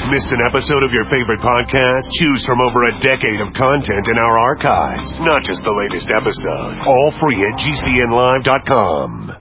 Missed an episode of your favorite podcast? Choose from over a decade of content in our archives. Not just the latest episode. All free at GCNlive.com.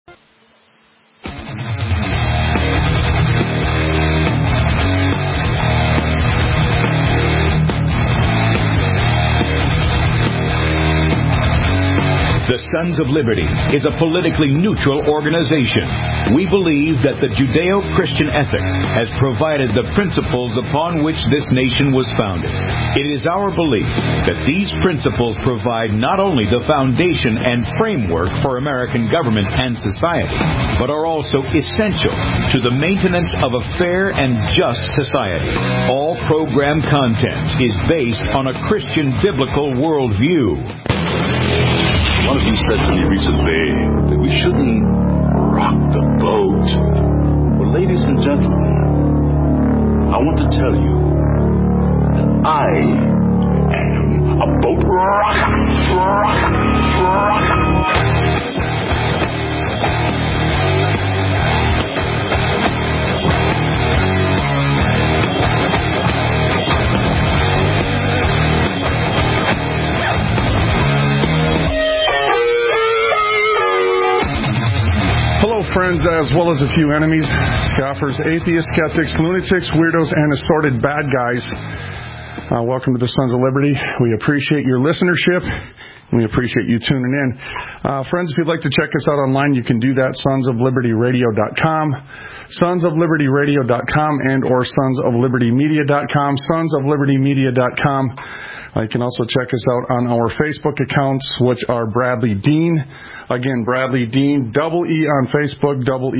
The Sons of Liberty is a politically neutral organization. We believe that the Judeo-Christian ethic has provided the principles upon which this nation was founded. It is our belief that these principles provide not only the foundation and framework for American government and society, but are also essential to the maintenance of a fair and just society. All program content is based on a Christian biblical worldview. One of you said to me recently that we shouldn't rock the boat. Well, ladies and gentlemen, I want to tell you that I am a boat rocker. Friends, as well as a few enemies, scoffers, atheists, skeptics, lunatics, weirdos, and assorted bad guys. Welcome to the Sons of Liberty. We appreciate your listenership. We appreciate you tuning in. Friends, if you'd like to check us out online, you can do that, sonsoflibertyradio.com, sonsoflibertyradio.com, and or sonsoflibertymedia.com, sonsoflibertymedia.com. You can also check us out on our Facebook accounts, which are Bradley Dean. Again, Bradley Dean, double E on Facebook,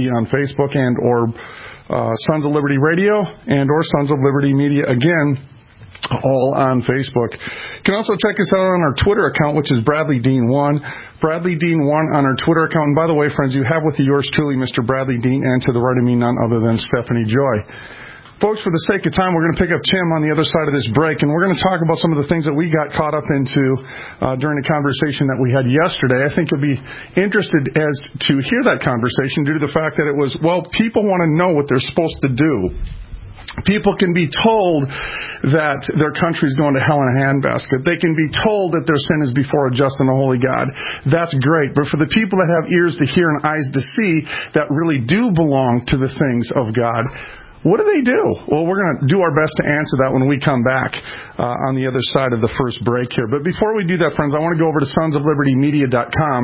and or Sons of Liberty Radio, and or Sons of Liberty Media, again, all on Facebook. You can also check us out on our Twitter account, which is Bradley Dean 1. Bradley Dean 1 on our Twitter account. And by the way, friends, you have with you yours truly, Mr. Bradley Dean, and to the right of me, none other than Stephanie Joy. Folks, for the sake of time, we're going to pick up Tim on the other side of this break, and we're going to talk about some of the things that we got caught up into during the conversation that we had yesterday. I think you'll be interested as to hear that conversation due to the fact that it was, well, people want to know what they're supposed to do. People can be told that their country's going to hell in a handbasket. They can be told that their sin is before a just and a holy God. That's great. But for the people that have ears to hear and eyes to see that really do belong to the things of God, what do they do? Well, we're going to do our best to answer that when we come back on the other side of the first break here. But before we do that, friends, I want to go over to sonsoflibertymedia.com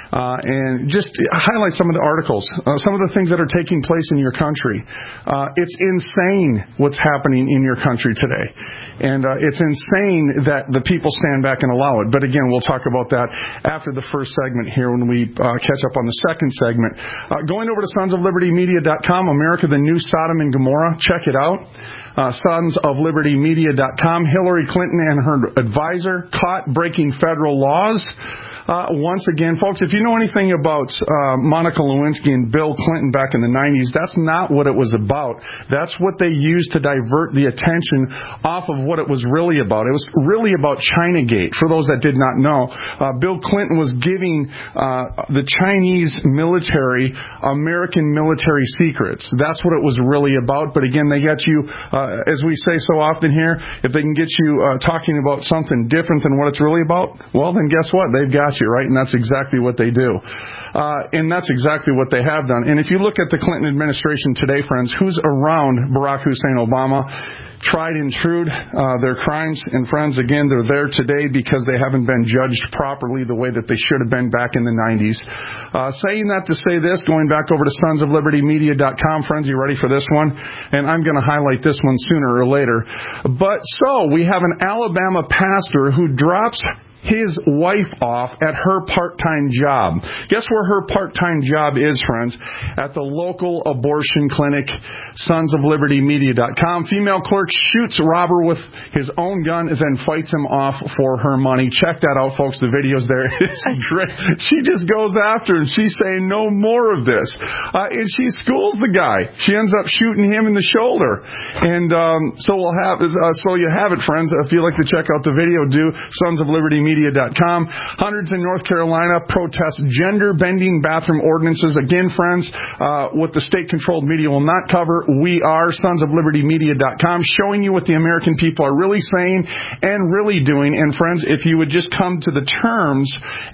and just highlight some of the articles, some of the things that are taking place in your country. It's insane what's happening in your country today. And it's insane that the people stand back and allow it. But again, we'll talk about that after the first segment here when we catch up on the second segment. Going over to sonsoflibertymedia.com, America, the New Sodom and Gomorrah. Check it out. Sonsoflibertymedia.com. Hillary Clinton and her advisor caught breaking federal laws. Once again, folks, if you know anything about Monica Lewinsky and Bill Clinton back in the 90s, that's not what it was about. That's what they used to divert the attention off of what it was really about. It was really about Chinagate. For those that did not know, Bill Clinton was giving the Chinese military American military secrets. That's what it was really about. But again, they get you, as we say so often here, if they can get you talking about something different than what it's really about, well, then guess what? They've got you, right? And that's exactly what they do. And that's exactly what they have done. And if you look at the Clinton administration today, friends, who's around Barack Hussein Obama, tried and true their crimes. And friends, again, they're there today because they haven't been judged properly the way that they should have been back in the 90s. Saying that to say this, going back over to sonsoflibertymedia.com, friends, you ready for this one? And I'm going to highlight this one sooner or later. But so, we have an Alabama pastor who drops his wife off at her part-time job. Guess where her part-time job is, friends? At the local abortion clinic, sonsoflibertymedia.com. Female clerk shoots robber with his own gun and then fights him off for her money. Check that out, folks. The video's there. It's great. She just goes after him. She's saying no more of this. And she schools the guy. She ends up shooting him in the shoulder. And so you have it, friends. If you'd like to check out the video, do sonsoflibertymedia.com. SonsofLibertyMedia.com. Hundreds in North Carolina protest gender-bending bathroom ordinances. Again, friends, what the state-controlled media will not cover, we are SonsofLibertyMedia.com, showing you what the American people are really saying and really doing. And, friends, if you would just come to terms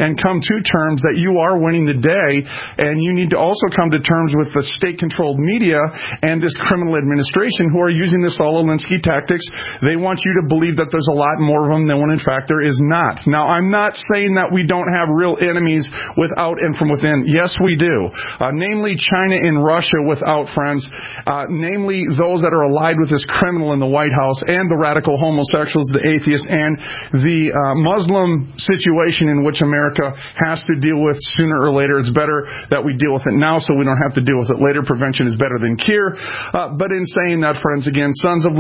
that you are winning the day, and you need to also come to terms with the state-controlled media and this criminal administration who are using the Saul Alinsky tactics. They want you to believe that there's a lot more of them than when in fact there is not. Now, I'm not saying that we don't have real enemies without and from within. Yes, we do. Namely China and Russia without, friends. Namely those that are allied with this criminal in the White House and the radical homosexuals, the atheists, and the Muslim situation in which America has to deal with sooner or later. It's better that we deal with it now so we don't have to deal with it later. Prevention is better than cure. But in saying that, friends, again,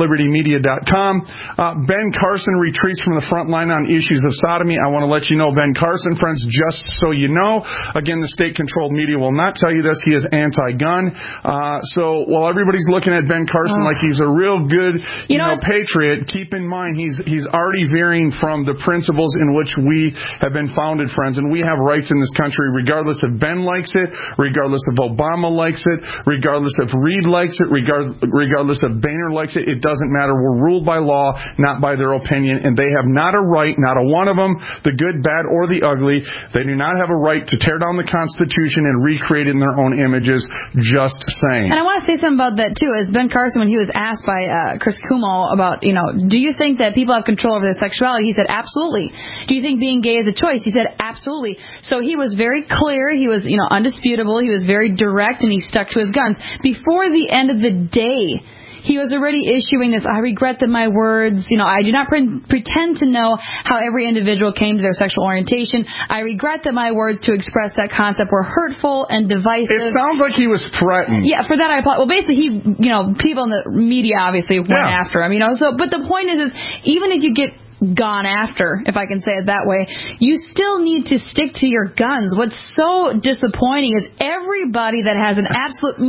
SonsofLibertyMedia.com. Ben Carson retreats from the front line on issues of sodomy. I want to let you know, Ben Carson, friends, just so you know, again, the state-controlled media will not tell you this. He is anti-gun. So while everybody's looking at Ben Carson like he's a real good, patriot, keep in mind he's already veering from the principles in which we have been founded, friends, and we have rights in this country regardless if Ben likes it, regardless if Obama likes it, regardless if Reid likes it, regardless if Boehner likes it. It doesn't matter. We're ruled by law, not by their opinion, and they have not a right, not a one of them, the good, bad, or the ugly. They do not have a right to tear down the Constitution and recreate it in their own images. Just saying. And I want to say something about that, too. As Ben Carson, when he was asked by Chris Cuomo about, do you think that people have control over their sexuality? He said, absolutely. Do you think being gay is a choice? He said, absolutely. So he was very clear. He was, undisputable. He was very direct, and he stuck to his guns. Before the end of the day, he was already issuing this, I regret that my words, I do not pretend to know how every individual came to their sexual orientation. I regret that my words to express that concept were hurtful and divisive. It sounds like he was threatened. Yeah, for that I apologize. Well, basically, people in the media obviously went after him, but the point is even if you get gone after, if I can say it that way, you still need to stick to your guns. What's so disappointing is everybody who has an absolute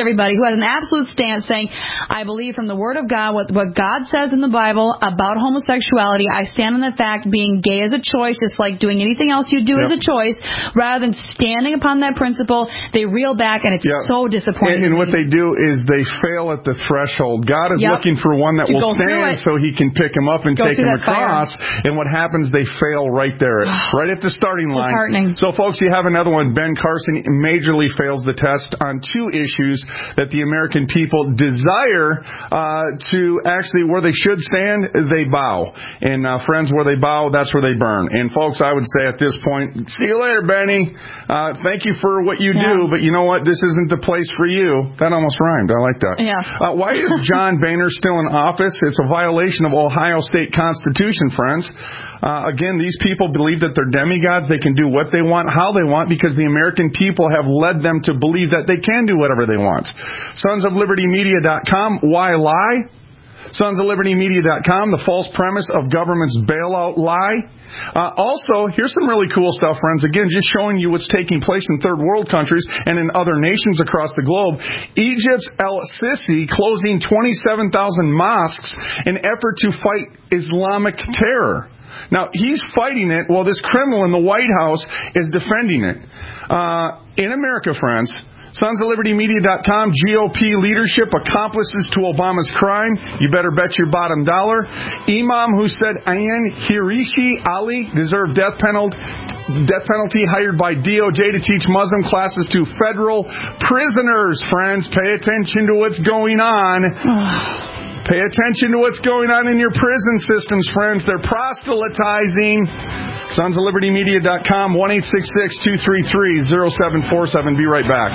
stance saying, I believe from the Word of God, what God says in the Bible about homosexuality, I stand on the fact being gay is a choice, just like doing anything else you do is a choice. Rather than standing upon that principle, they reel back, and it's so disappointing. And what they do is they fail at the threshold. God is looking for one that will stand so he can pick him up and take him across. And what happens, they fail right there, right at the starting line. So, folks, you have another one. Ben Carson majorly fails the test on two issues that the American people desire to actually, where they should stand, they bow. And, friends, where they bow, that's where they burn. And, folks, I would say at this point, see you later, Benny. Thank you for what you do, but you know what? This isn't the place for you. That almost rhymed. I like that. Yeah. Why is John Boehner still in office? It's a violation of Ohio State Constitution, friends. Again, these people believe that they're demigods. They can do what they want, how they want, because the American people have led them to believe that they can do whatever they want. SonsofLibertyMedia.com. Why lie? SonsofLibertyMedia.com. The false premise of government's bailout lie. Also, here's some really cool stuff, friends. Again, just showing you what's taking place in third world countries and in other nations across the globe. Egypt's El-Sisi closing 27,000 mosques in effort to fight Islamic terror. Now, he's fighting it while this criminal in the White House is defending it. In America, friends, SonsofLibertyMedia.com, GOP leadership accomplices to Obama's crime. You better bet your bottom dollar. Imam who said Ayan Hirishi Ali deserved death penalty hired by DOJ to teach Muslim classes to federal prisoners. Friends, pay attention to what's going on. Pay attention to what's going on in your prison systems, friends. They're proselytizing. SonsofLibertyMedia.com, 1-866-233-0747. Be right back.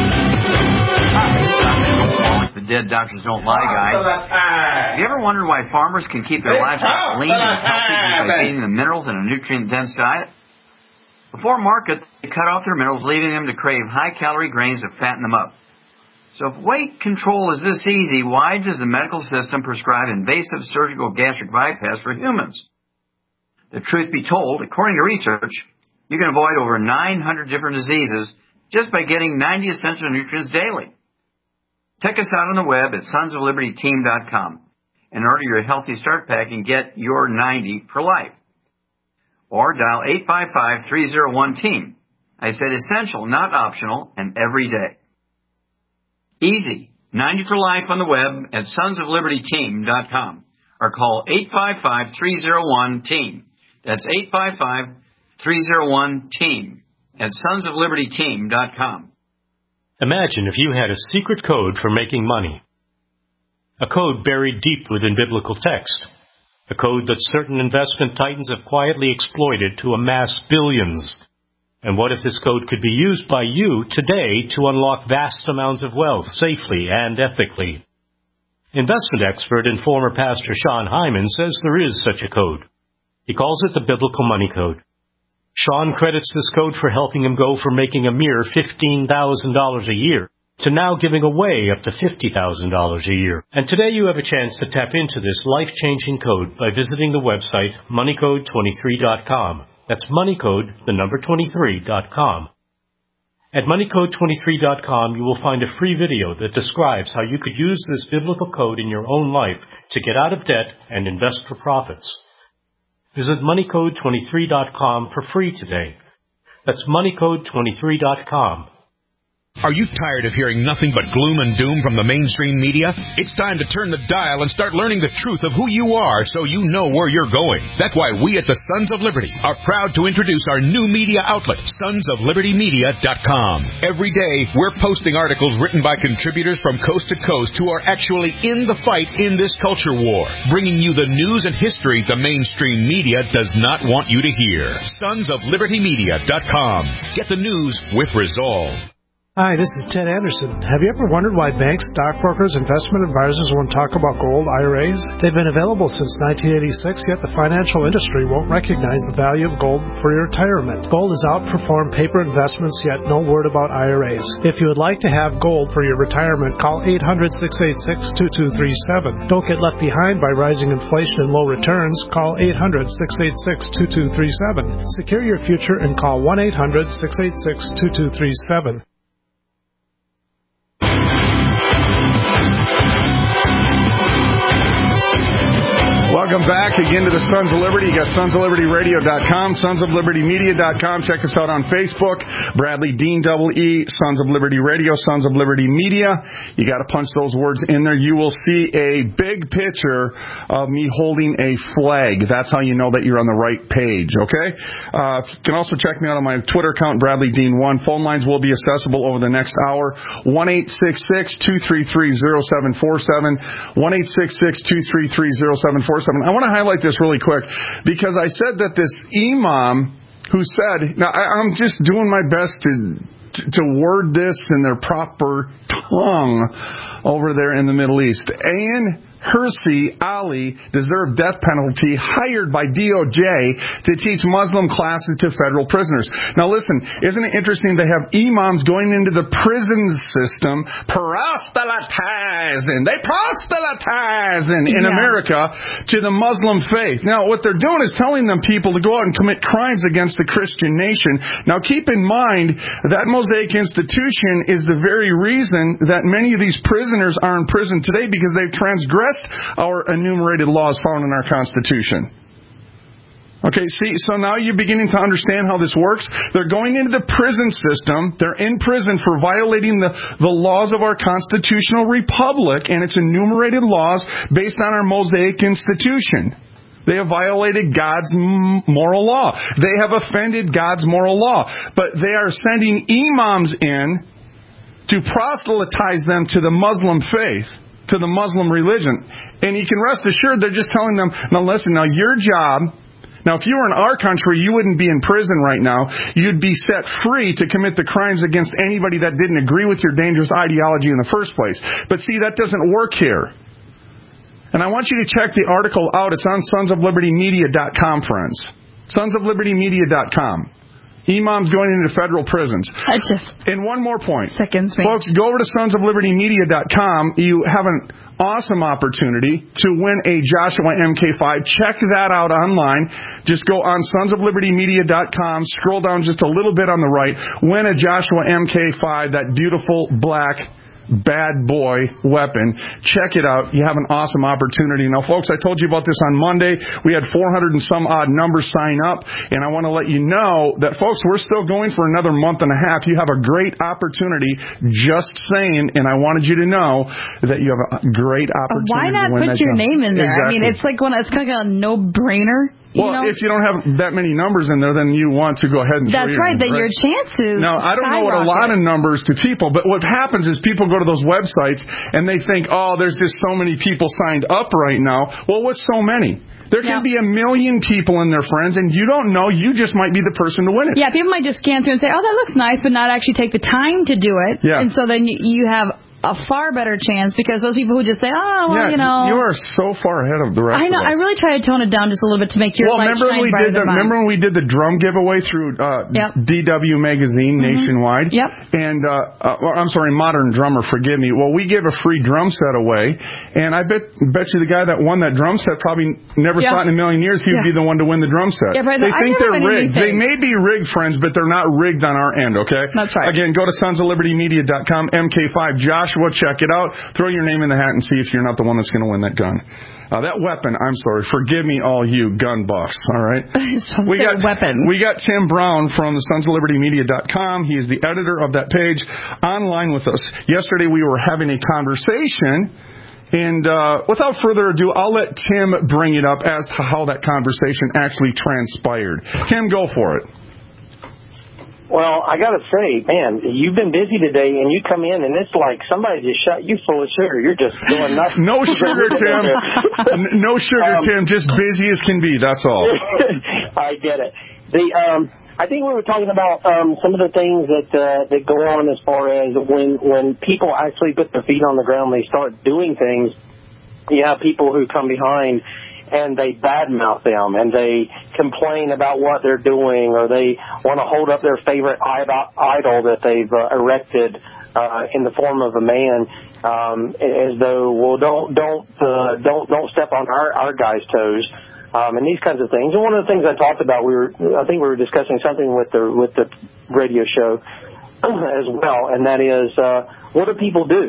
The dead doctors don't lie, guy. Have you ever wondered why farmers can keep their livestock lean and healthy by feeding them minerals and a nutrient-dense diet? Before market, they cut off their minerals, leaving them to crave high-calorie grains to fatten them up. So if weight control is this easy, why does the medical system prescribe invasive surgical gastric bypass for humans? The truth be told, according to research, you can avoid over 900 different diseases just by getting 90 essential nutrients daily. Check us out on the web at sonsoflibertyteam.com and order your Healthy Start Pack and get your 90 for life. or dial 855-301-TEAM. I said essential, not optional, and every day. Easy. 90 for life on the web at sonsoflibertyteam.com or call 855-301-TEAM. That's 855-301-TEAM at sonsoflibertyteam.com. Imagine if you had a secret code for making money. A code buried deep within biblical text. A code that certain investment titans have quietly exploited to amass billions. And what if this code could be used by you today to unlock vast amounts of wealth safely and ethically? Investment expert and former pastor Sean Hyman says there is such a code. He calls it the Biblical Money Code. Sean credits this code for helping him go from making a mere $15,000 a year to now giving away up to $50,000 a year. And today you have a chance to tap into this life-changing code by visiting the website moneycode23.com. That's moneycode, the number 23.com. At moneycode23.com, you will find a free video that describes how you could use this biblical code in your own life to get out of debt and invest for profits. Visit moneycode23.com for free today. That's moneycode23.com. Are you tired of hearing nothing but gloom and doom from the mainstream media? It's time to turn the dial and start learning the truth of who you are so you know where you're going. That's why we at the Sons of Liberty are proud to introduce our new media outlet, sonsoflibertymedia.com. Every day, we're posting articles written by contributors from coast to coast who are actually in the fight in this culture war, bringing you the news and history the mainstream media does not want you to hear. Sonsoflibertymedia.com. Get the news with resolve. Hi, this is Ted Anderson. Have you ever wondered why banks, stockbrokers, investment advisors won't talk about gold IRAs? They've been available since 1986, yet the financial industry won't recognize the value of gold for your retirement. Gold has outperformed paper investments, yet no word about IRAs. If you would like to have gold for your retirement, call 800-686-2237. Don't get left behind by rising inflation and low returns. Call 800-686-2237. Secure your future and call 1-800-686-2237. Welcome back again to the Sons of Liberty. You got sonsoflibertyradio.com, sonsoflibertymedia.com. Check us out on Facebook. Bradley Dean, E, Sons of Liberty Radio, Sons of Liberty Media. You got to punch those words in there. You will see a big picture of me holding a flag. That's how you know that you're on the right page, okay? You can also check me out on my Twitter account, Bradley Dean 1. Phone lines will be accessible over the next hour. 1-866-233-0747. 1-866-233-0747. I want to highlight this really quick because I said that this imam who said, now I'm just doing my best to word this in their proper tongue over there in the Middle East. Ayan Hirsi Ali deserved death penalty, hired by DOJ to teach Muslim classes to federal prisoners. Now listen, isn't it interesting they have imams going into the prison system proselytizing in America to the Muslim faith. Now what they're doing is telling them people to go out and commit crimes against the Christian nation. Now keep in mind that Mosaic Institution is the very reason that many of these prisoners are in prison today, because they've transgressed our enumerated laws found in our Constitution. Okay, see, so now you're beginning to understand how this works. They're going into the prison system. They're in prison for violating the laws of our constitutional republic and its enumerated laws based on our Mosaic Institution. They have violated God's moral law. They have offended God's moral law. But they are sending imams in to proselytize them to the Muslim faith, to the Muslim religion. And you can rest assured they're just telling them, now listen, now your job, now if you were in our country, you wouldn't be in prison right now. You'd be set free to commit the crimes against anybody that didn't agree with your dangerous ideology in the first place. But see, that doesn't work here. And I want you to check the article out. It's on sonsoflibertymedia.com, friends. Sonsoflibertymedia.com. Imams going into federal prisons. And one more point. Sickens me. Folks, go over to sonsoflibertymedia.com. You have an awesome opportunity to win a Joshua MK5. Check that out online. Just go on sonsoflibertymedia.com. Scroll down just a little bit on the right. Win a Joshua MK5, that beautiful black bad boy weapon. Check it out. You have an awesome opportunity. Now, folks, I told you about this on Monday. We had 400 and some odd numbers sign up, and I want to let you know that, folks, we're still going for another month and a half. You have a great opportunity, just saying, and I wanted you to know that you have a great opportunity. Why not to win put that your job. name in there? Exactly. I mean, it's kind of a no-brainer. Well, if you don't have that many numbers in there, then you want to go ahead and That's right. Then your chances. Now, I don't know what a lot of numbers to people, but what happens is people go to those websites and they think, oh, there's just so many people signed up right now. Well, what's so many? There can be a million people and their friends, and you don't know. You just might be the person to win it. Yeah, people might just scan through and say, oh, that looks nice, but not actually take the time to do it. Yeah. And so then you have a far better chance, because those people who just say, oh, well, you know. You are so far ahead of the rest I know. of us. I really try to tone it down just a little bit to make your light shine brighter than mine. Remember when we did the drum giveaway through DW Magazine nationwide? Yep. And, I'm sorry, Modern Drummer, forgive me. Well, we gave a free drum set away, and I bet you the guy that won that drum set probably never thought in a million years he would be the one to win the drum set. Yeah, right. They think they're rigged. They may be rigged, friends, but they're not rigged on our end, okay? That's right. Again, go to sonsoflibertymedia.com, MK5 Joshua, check it out. Throw your name in the hat and see if you're not the one that's going to win that gun. That weapon, I'm sorry. Forgive me, all you gun buffs, all right? We got Tim Brown from the sonsoflibertymedia.com. He is the editor of that page, online with us. Yesterday we were having a conversation, and without further ado, I'll let Tim bring it up as to how that conversation actually transpired. Tim, go for it. Well, I got to say, man, you've been busy today, and you come in, and it's like somebody just shot you full of sugar. You're just doing nothing. No sugar, Tim. No sugar, Tim. Just busy as can be. That's all. I get it. I think we were talking about some of the things that go on as far as when people actually put their feet on the ground, they start doing things. You have people who come behind and they badmouth them, and they complain about what they're doing, or they want to hold up their favorite idol that they've erected in the form of a man, as though, well, don't step on our guys' toes, and these kinds of things. And one of the things I talked about, I think we were discussing something with the radio show as well, and that is, what do people do?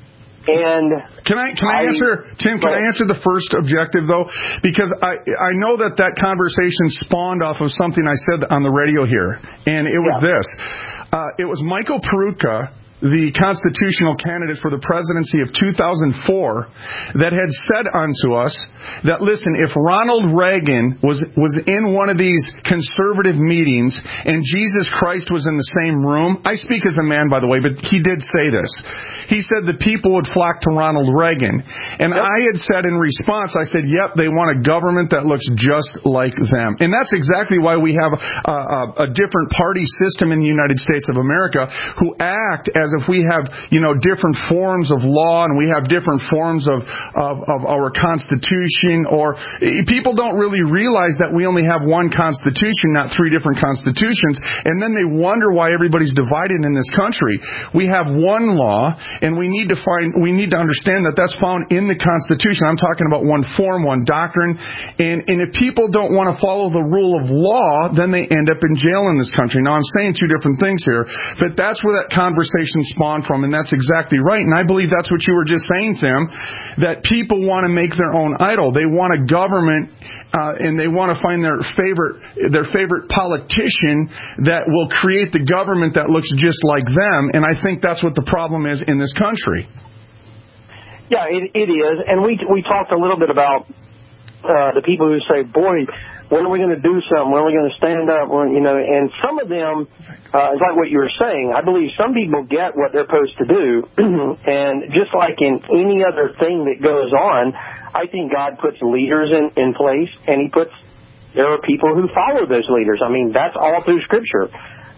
And can I answer, Tim? Can I answer the first objective though? Because I know that conversation spawned off of something I said on the radio here, and it was this. It was Michael Peroutka, the constitutional candidate for the presidency of 2004, that had said unto us that, listen, if Ronald Reagan was in one of these conservative meetings and Jesus Christ was in the same room, I speak as a man, by the way, but he did say this. He said the people would flock to Ronald Reagan. And I had said in response, I said, yep, they want a government that looks just like them. And that's exactly why we have a different party system in the United States of America, who act as if we have, different forms of law, and we have different forms of our Constitution, or people don't really realize that we only have one Constitution, not three different constitutions, and then they wonder why everybody's divided in this country. We have one law, and we need to understand that that's found in the Constitution. I'm talking about one form, one doctrine, and if people don't want to follow the rule of law, then they end up in jail in this country. Now, I'm saying two different things here, but that's where that conversation spawned from, and that's exactly right. And I believe that's what you were just saying, Tim, that people want to make their own idol. They want a government, and they want to find their favorite politician that will create the government that looks just like them. And I think that's what the problem is in this country. Yeah, it is. And we talked a little bit about the people who say, boy, when are we going to do something? When are we going to stand up? And some of them, it's like what you were saying. I believe some people get what they're supposed to do. And just like in any other thing that goes on, I think God puts leaders in place, and there are people who follow those leaders. I mean, that's all through Scripture.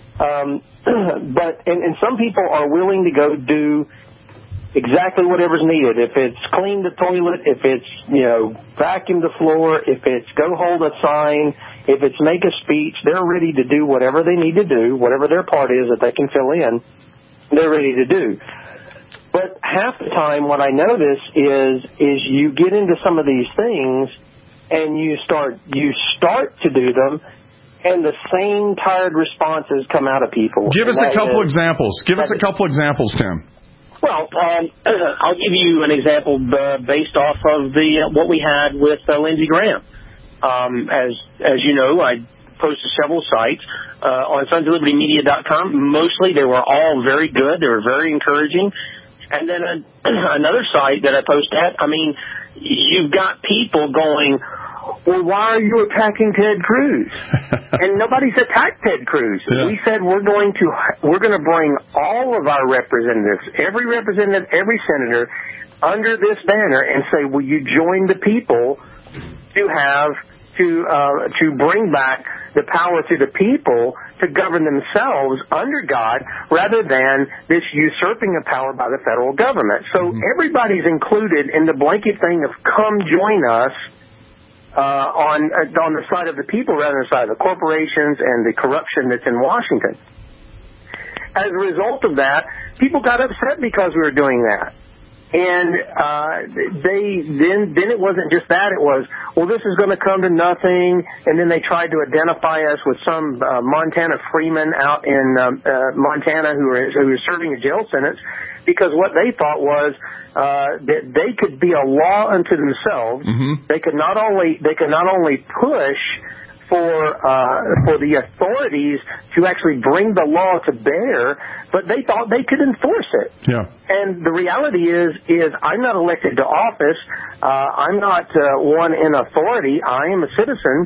But some people are willing to go do exactly whatever's needed. If it's clean the toilet, if it's, vacuum the floor, if it's go hold a sign, if it's make a speech, they're ready to do whatever they need to do, whatever their part is that they can fill in, they're ready to do. But half the time what I notice is you get into some of these things and you start to do them, and the same tired responses come out of people. Give us a couple examples. Give us a couple examples, Tim. Well, I'll give you an example based off of what we had with Lindsey Graham. As you know, I posted several sites on sonsoflibertymedia.com. Mostly they were all very good. They were very encouraging. And then another site that I posted at, I mean, you've got people going, well, why are you attacking Ted Cruz? And nobody's attacked Ted Cruz. Yeah. We said we're going to bring all of our representatives, every representative, every senator, under this banner and say, will you join the people to bring back the power to the people to govern themselves under God rather than this usurping of power by the federal government. So everybody's included in the blanket thing of come join us on the side of the people rather than the side of the corporations and the corruption that's in Washington. As a result of that, people got upset because we were doing that. And then it wasn't just that. It was, well, this is going to come to nothing. And then they tried to identify us with some Montana freeman out in Montana who was serving a jail sentence because what they thought was that they could be a law unto themselves. They could not only push for the authorities to actually bring the law to bear, but they thought they could enforce it. Yeah. And the reality is I'm not elected to office. I'm not one in authority. I am a citizen.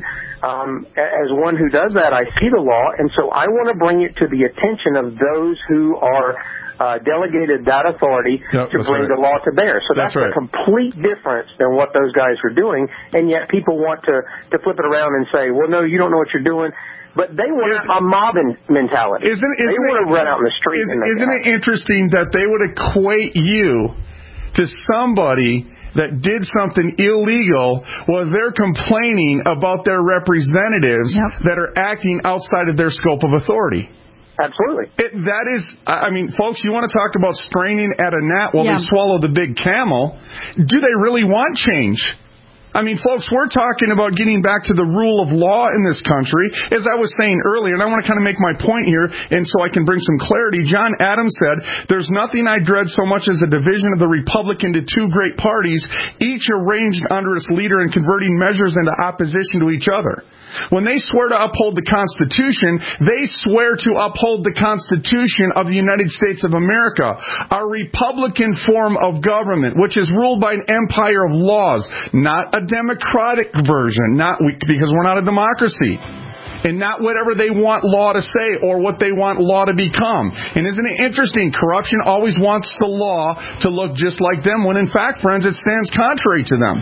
As one who does that, I see the law, and so I want to bring it to the attention of those who are delegated that authority to bring the law to bear. So that's a complete difference than what those guys were doing, and yet people want to flip it around and say, well, no, you don't know what you're doing. But they want a mob mentality. They want to run out in the street. Isn't it interesting that they would equate you to somebody that did something illegal while they're complaining about their representatives that are acting outside of their scope of authority? Absolutely. That is, I mean, folks, you want to talk about straining at a gnat while they swallow the big camel. Do they really want change? I mean, folks, we're talking about getting back to the rule of law in this country. As I was saying earlier, and I want to kind of make my point here, and so I can bring some clarity, John Adams said, there's nothing I dread so much as a division of the Republic into two great parties, each arranged under its leader and converting measures into opposition to each other. When they swear to uphold the Constitution, they swear to uphold the Constitution of the United States of America, our Republican form of government, which is ruled by an empire of laws, not a democratic version, because we're not a democracy, and not whatever they want law to say or what they want law to become. And isn't it interesting? Corruption always wants the law to look just like them, when in fact, friends, it stands contrary to them.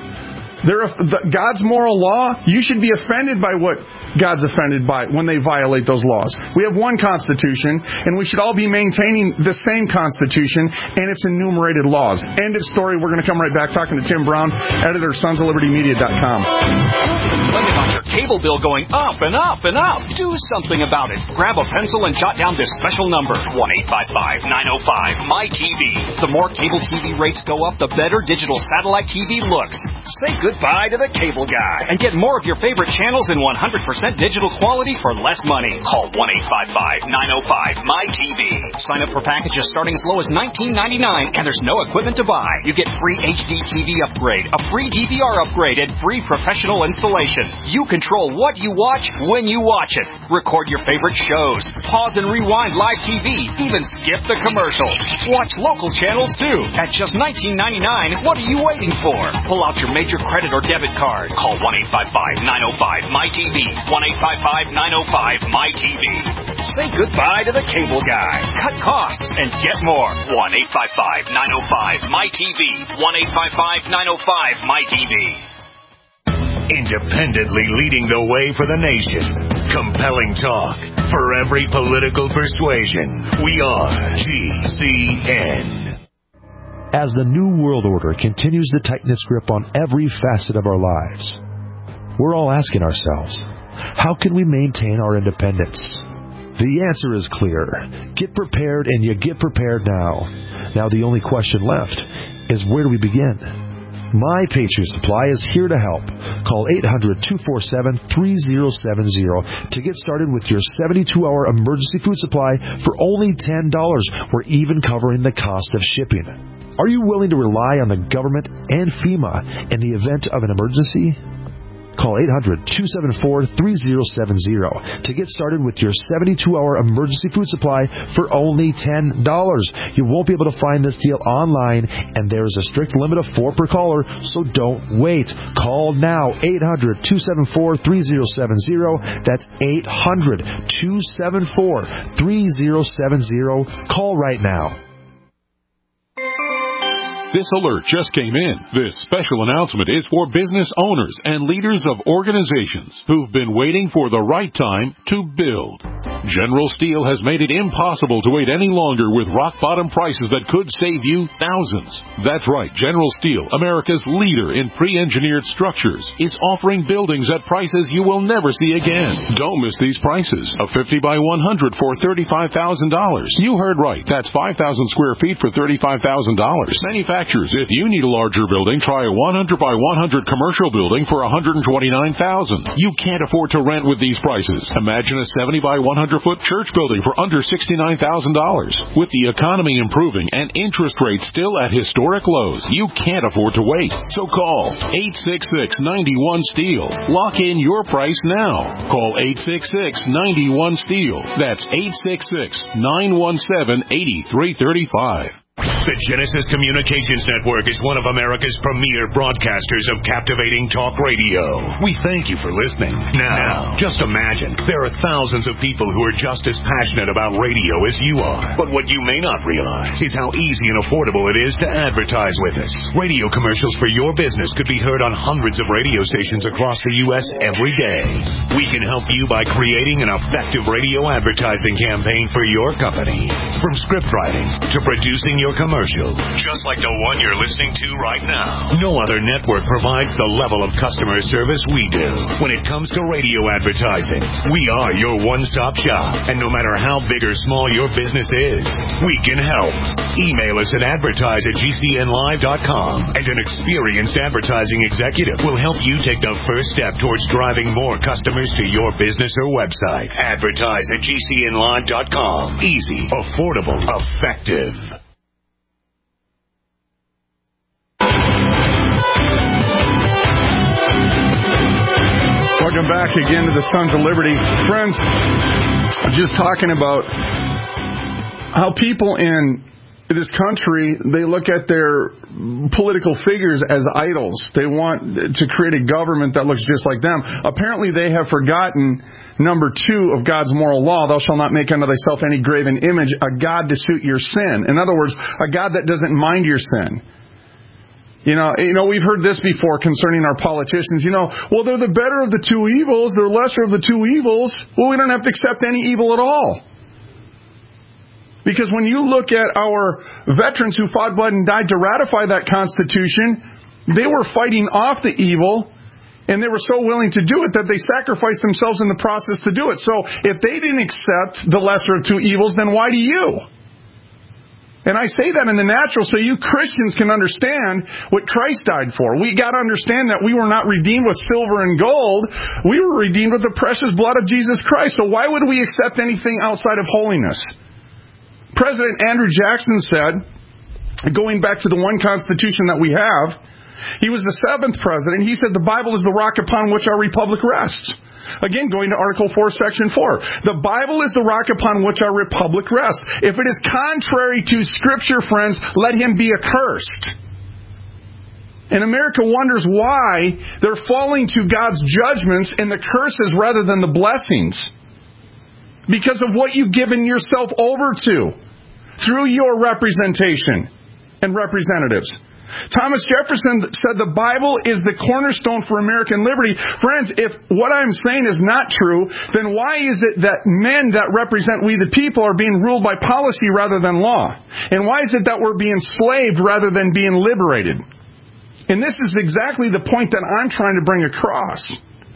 God's moral law, you should be offended by what God's offended by when they violate those laws. We have one Constitution, and we should all be maintaining the same Constitution and its enumerated laws. End of story. We're going to come right back talking to Tim Brown, editor, sonsoflibertymedia.com. Complain about your cable bill going up and up and up. Do something about it. Grab a pencil and jot down this special number, 1-855-905-MY-TV. The more cable TV rates go up, the better digital satellite TV looks. Say goodbye to the cable guy and get more of your favorite channels in 100% digital quality for less money. Call 1-855-905-MY-TV. Sign up for packages starting as low as $19.99, and there's no equipment to buy. You get free HD TV upgrade, a free DVR upgrade, and free professional installation. You control what you watch when you watch it. Record your favorite shows. Pause and rewind live TV. Even skip the commercials. Watch local channels too. At just $19.99, what are you waiting for? Pull out your major credit or debit card. Call 1-855-905-MY-TV. 1-855-905-MY-TV. Say goodbye to the cable guy. Cut costs and get more. 1-855-905-MY-TV. 1-855-905-MY-TV. Independently leading the way for the nation. Compelling talk for every political persuasion. We are GCN. As the New World Order continues to tighten its grip on every facet of our lives, we're all asking ourselves, how can we maintain our independence? The answer is clear. Get prepared, and you get prepared now. Now the only question left is, where do we begin? My Patriot Supply is here to help. Call 800-247-3070 to get started with your 72-hour emergency food supply for only $10. We're even covering the cost of shipping. Are you willing to rely on the government and FEMA in the event of an emergency? Call 800-274-3070 to get started with your 72-hour emergency food supply for only $10. You won't be able to find this deal online, and there is a strict limit of 4 per caller, so don't wait. Call now, 800-274-3070. That's 800-274-3070. Call right now. This alert just came in. This special announcement is for business owners and leaders of organizations who've been waiting for the right time to build. General Steel has made it impossible to wait any longer with rock-bottom prices that could save you thousands. That's right, General Steel, America's leader in pre-engineered structures, is offering buildings at prices you will never see again. Don't miss these prices. A 50 by 100 for $35,000. You heard right. That's 5,000 square feet for $35,000. Manufacturers, if you need a larger building, try a 100 by 100 commercial building for $129,000. You can't afford to rent with these prices. Imagine a 70 by 100 foot church building for under $69,000. With the economy improving and interest rates still at historic lows, you can't afford to wait. So call 866-91-STEEL. Lock in your price now. Call 866-91-STEEL. That's 866-917-8335. The Genesis Communications Network is one of America's premier broadcasters of captivating talk radio. We thank you for listening. Now, just imagine, there are thousands of people who are just as passionate about radio as you are. But what you may not realize is how easy and affordable it is to advertise with us. Radio commercials for your business could be heard on hundreds of radio stations across the U.S. every day. We can help you by creating an effective radio advertising campaign for your company. From script writing to producing your commercial, just like the one you're listening to right now. No other network provides the level of customer service we do. When it comes to radio advertising, we are your one-stop shop. And no matter how big or small your business is, we can help. Email us at advertise@gcnlive.com, and an experienced advertising executive will help you take the first step towards driving more customers to your business or website. Advertise@gcnlive.com. Easy, affordable, effective. Welcome back again to the Sons of Liberty. Friends, just talking about how people in this country, they look at their political figures as idols. They want to create a government that looks just like them. Apparently, they have forgotten number 2 of God's moral law, thou shalt not make unto thyself any graven image, a God to suit your sin. In other words, a God that doesn't mind your sin. You know, we've heard this before concerning our politicians. Well, they're the better of the 2 evils. They're lesser of the 2 evils. Well, we don't have to accept any evil at all. Because when you look at our veterans who fought, bled, and died to ratify that Constitution, they were fighting off the evil, and they were so willing to do it that they sacrificed themselves in the process to do it. So if they didn't accept the lesser of 2 evils, then why do you? And I say that in the natural so you Christians can understand what Christ died for. We got to understand that we were not redeemed with silver and gold. We were redeemed with the precious blood of Jesus Christ. So why would we accept anything outside of holiness? President Andrew Jackson said, going back to the one Constitution that we have, he was the 7th president. He said the Bible is the rock upon which our republic rests. Again, going to Article 4, Section 4. The Bible is the rock upon which our republic rests. If it is contrary to Scripture, friends, let him be accursed. And America wonders why they're falling to God's judgments and the curses rather than the blessings. Because of what you've given yourself over to through your representation and representatives. Thomas Jefferson said the Bible is the cornerstone for American liberty. Friends, if what I'm saying is not true, then why is it that men that represent we the people are being ruled by policy rather than law? And why is it that we're being enslaved rather than being liberated? And this is exactly the point that I'm trying to bring across.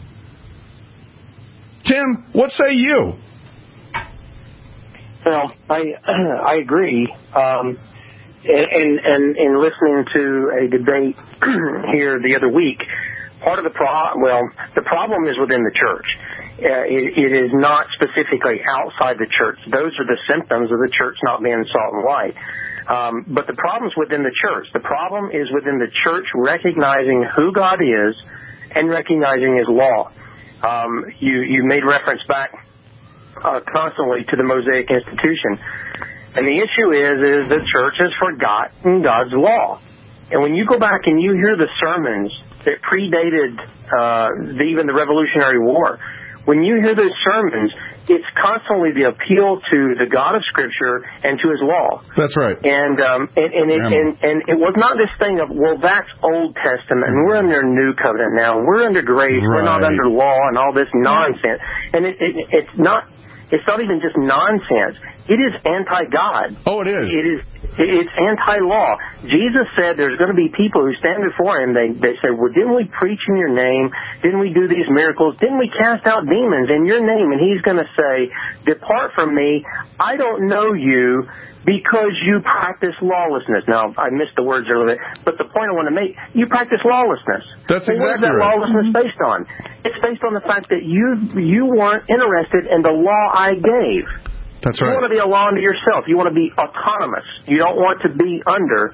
Tim, what say you? Well, I agree. in listening to a debate here the other week, part of the problem is within the church. It is not specifically outside the church. Those are the symptoms of the church not being salt and light. But the problem's within the church. The problem is within the church recognizing who God is and recognizing His law. You made reference back constantly to the Mosaic Institution. And the issue is the church has forgotten God's law. And when you go back and you hear the sermons that predated even the Revolutionary War, when you hear those sermons, it's constantly the appeal to the God of Scripture and to His law. That's right. And it was not this thing of, well, that's Old Testament, and we're under New Covenant now, we're under grace, we're not under law, and all this nonsense. And it's not even just nonsense. It is anti-God. Oh, it is. It's anti-law. Jesus said there's going to be people who stand before Him. They say, well, didn't we preach in Your name? Didn't we do these miracles? Didn't we cast out demons in Your name? And He's going to say, depart from me. I don't know you because you practice lawlessness. Now, I missed the words earlier, but the point I want to make, you practice lawlessness. That's exactly what is that lawlessness based on? It's based on the fact that you weren't interested in the law I gave. That's right. You want to be a law unto yourself. You want to be autonomous. You don't want to be under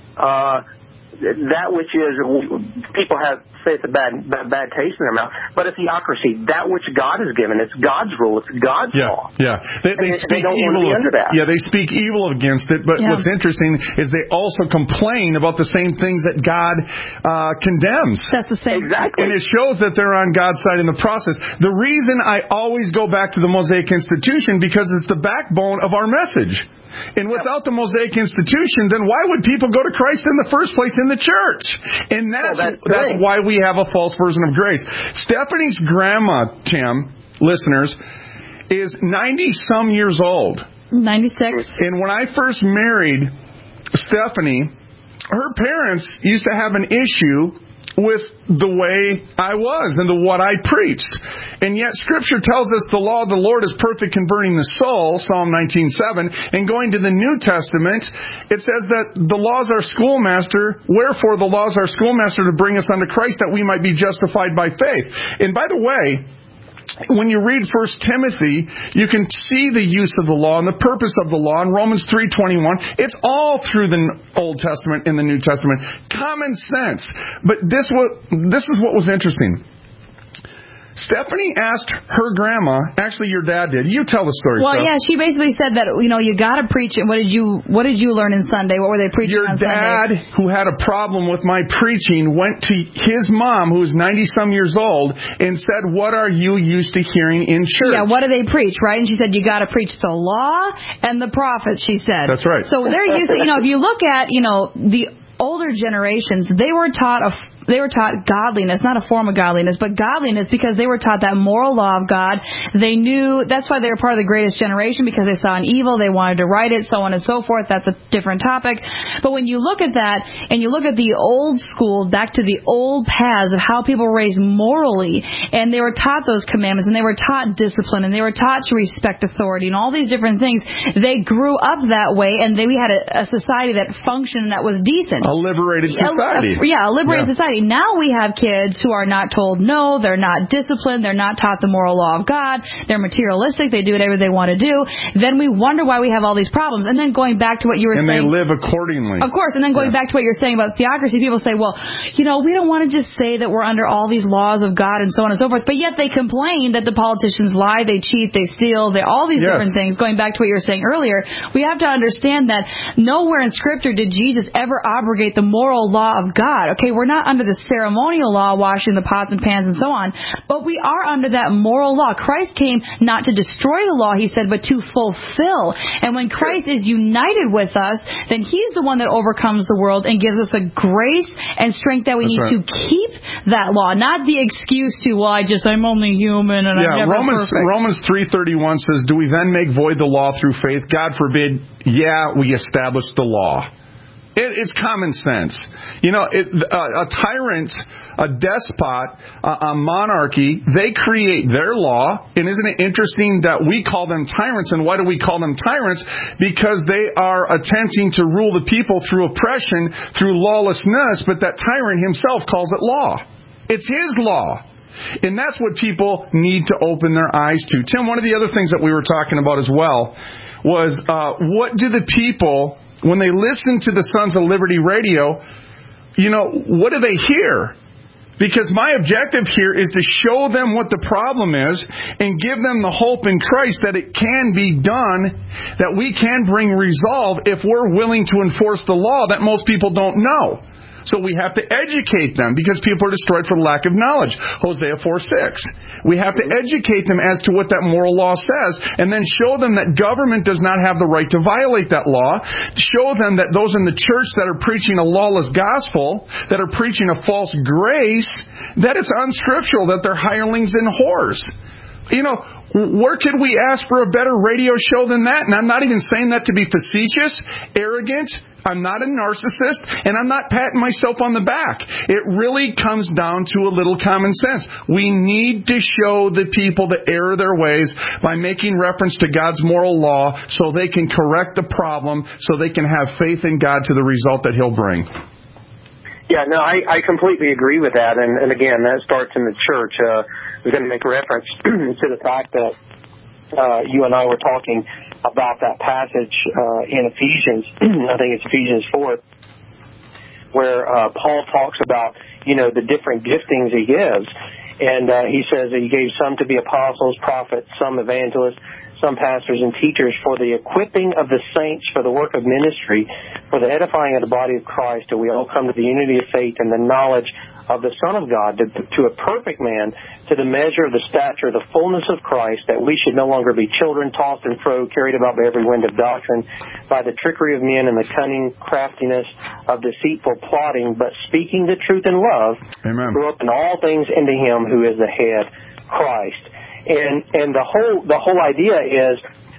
that which is, people say it's a bad taste in their mouth, but a theocracy. That which God has given, it's God's rule, it's God's law. Yeah, they speak evil. Yeah, they speak evil against it. But what's interesting is they also complain about the same things that God condemns. That's the same. Exactly. And it shows that they're on God's side in the process. The reason I always go back to the Mosaic Institution because it's the backbone of our message. And without the Mosaic Institution, then why would people go to Christ in the first place in the church? And that's why we have a false version of grace. Stephanie's grandma, Tim, listeners, is 90-some years old. 96. And when I first married Stephanie, her parents used to have an issue with the way I was and what I preached. And yet Scripture tells us the law of the Lord is perfect, converting the soul, Psalm 19:7. And going to the New Testament, it says that the law is our schoolmaster, wherefore the law is our schoolmaster to bring us unto Christ that we might be justified by faith. And by the way, when you read 1 Timothy, you can see the use of the law and the purpose of the law in Romans 3:21. It's all through the Old Testament and the New Testament. Common sense. But this is what was interesting. Stephanie asked her grandma, actually your dad did. You tell the story. Well, yeah, she basically said that, you got to preach it. What did you learn in Sunday? What were they preaching on Sunday? Your dad, who had a problem with my preaching, went to his mom, who was 90-some years old, and said, what are you used to hearing in church? Yeah, what do they preach, right? And she said, you got to preach the law and the prophets, she said. That's right. So they're used to, if you look at, the older generations, they were taught godliness, not a form of godliness, but godliness, because they were taught that moral law of God. They knew, that's why they were part of the greatest generation, because they saw an evil, they wanted to right it, so on and so forth. That's a different topic. But when you look at that, and you look at the old school, back to the old paths of how people were raised morally, and they were taught those commandments, and they were taught discipline, and they were taught to respect authority, and all these different things, they grew up that way, and we had a society that functioned, that was decent. A liberated society. A liberated society. Now we have kids who are not told no, they're not disciplined, they're not taught the moral law of God, they're materialistic, they do whatever they want to do. Then we wonder why we have all these problems. And then going back to what you were saying. And they live accordingly. Of course. And then going back to what you're saying about theocracy, people say, well, we don't want to just say that we're under all these laws of God and so on and so forth. But yet they complain that the politicians lie, they cheat, they steal, all these different things. Going back to what you were saying earlier, we have to understand that nowhere in Scripture did Jesus ever abrogate the moral law of God. Okay, we're not under the ceremonial law, washing the pots and pans and so on, but we are under that moral law. Christ came not to destroy the law, he said, but to fulfill. And when Christ is united with us, then he's the one that overcomes the world and gives us the grace and strength that we need to keep that law, not the excuse to, I'm only human and I'm never perfect. Romans 3:31 says, do we then make void the law through faith? God forbid. Yeah, we established the law. It's common sense. You know, a tyrant, a despot, a monarchy, they create their law. And isn't it interesting that we call them tyrants? And why do we call them tyrants? Because they are attempting to rule the people through oppression, through lawlessness, but that tyrant himself calls it law. It's his law. And that's what people need to open their eyes to. Tim, one of the other things that we were talking about as well was what do the people, when they listen to the Sons of Liberty radio, you know, what do they hear? Because my objective here is to show them what the problem is and give them the hope in Christ that it can be done, that we can bring resolve if we're willing to enforce the law that most people don't know. So we have to educate them because people are destroyed for lack of knowledge. Hosea 4:6. We have to educate them as to what that moral law says and then show them that government does not have the right to violate that law. Show them that those in the church that are preaching a lawless gospel, that are preaching a false grace, that it's unscriptural, that they're hirelings and whores. You know, where could we ask for a better radio show than that? And I'm not even saying that to be facetious, arrogant. I'm not a narcissist, and I'm not patting myself on the back. It really comes down to a little common sense. We need to show the people the error of their ways by making reference to God's moral law so they can correct the problem, so they can have faith in God to the result that He'll bring. Yeah, no, I completely agree with that. And again, that starts in the church. We're going to make reference to the fact that you and I were talking about that passage in Ephesians. I think it's Ephesians 4, where Paul talks about, you know, the different giftings he gives. And he says that he gave some to be apostles, prophets, some evangelists, some pastors and teachers for the equipping of the saints for the work of ministry, for the edifying of the body of Christ, till we all come to the unity of faith and the knowledge of the Son of God, to a perfect man, to the measure of the stature of the fullness of Christ, that we should no longer be children tossed and fro, carried about by every wind of doctrine, by the trickery of men and the cunning craftiness of deceitful plotting, but speaking the truth in love, Amen. Grow up in all things into Him who is the head, Christ. And the whole idea is,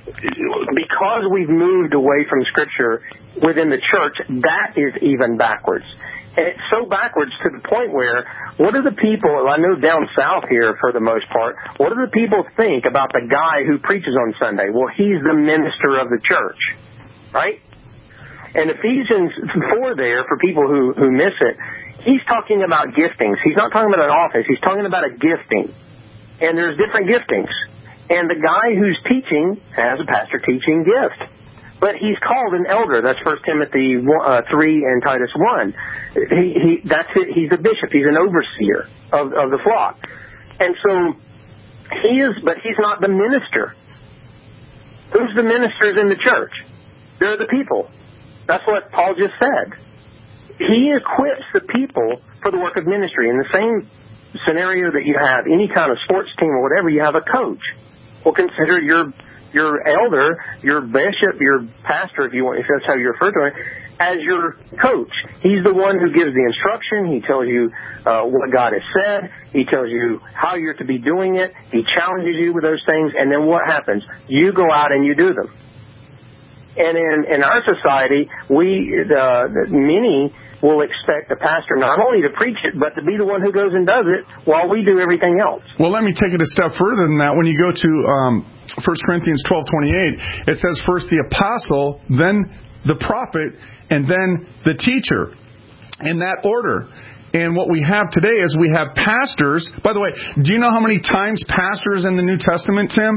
because we've moved away from Scripture within the church, that is even backwards. And it's so backwards to the point where, what do the people, I know down south here for the most part, what do the people think about the guy who preaches on Sunday? Well, he's the minister of the church, right? And Ephesians 4 there, for people who miss it, he's talking about giftings. He's not talking about an office. He's talking about a gifting. And there's different giftings. And the guy who's teaching has a pastor teaching gift. But he's called an elder. That's 1 Timothy 3 and Titus 1. That's it. He's a bishop. He's an overseer of the flock. And so but he's not the minister. Who's the ministers in the church? They're the people. That's what Paul just said. He equips the people for the work of ministry. In the same scenario that you have any kind of sports team or whatever, you have a coach. Well, consider your elder, your bishop, your pastor, if that's how you refer to it, as your coach. He's the one who gives the instruction. He tells you what God has said. He tells you how you're to be doing it. He challenges you with those things. And then what happens? You go out and you do them. And in our society, many will expect the pastor not only to preach it, but to be the one who goes and does it while we do everything else. Well, let me take it a step further than that. When you go to 1 Corinthians 12:28, it says first the apostle, then the prophet, and then the teacher, in that order. And what we have today is we have pastors. By the way, do you know how many times pastors in the New Testament, Tim?